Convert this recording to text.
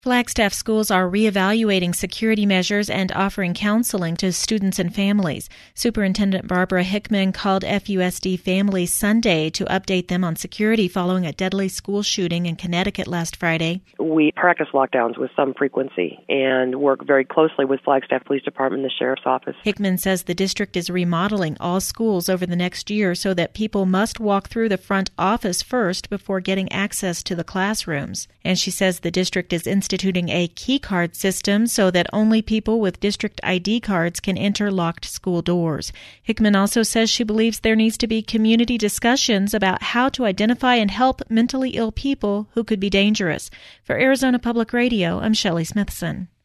Flagstaff schools are reevaluating security measures and offering counseling to students and families. Superintendent Barbara Hickman called FUSD families Sunday to update them on security following a deadly school shooting in Connecticut last Friday. We practice lockdowns with some frequency and work very closely with Flagstaff Police Department and the Sheriff's Office. Hickman says the district is remodeling all schools over the next year so that people must walk through the front office first before getting access to the classrooms. And she says the district is instituting a key card system so that only people with district ID cards can enter locked school doors. Hickman also says she believes there needs to be community discussions about how to identify and help mentally ill people who could be dangerous. For Arizona Public Radio, I'm Shelley Smithson.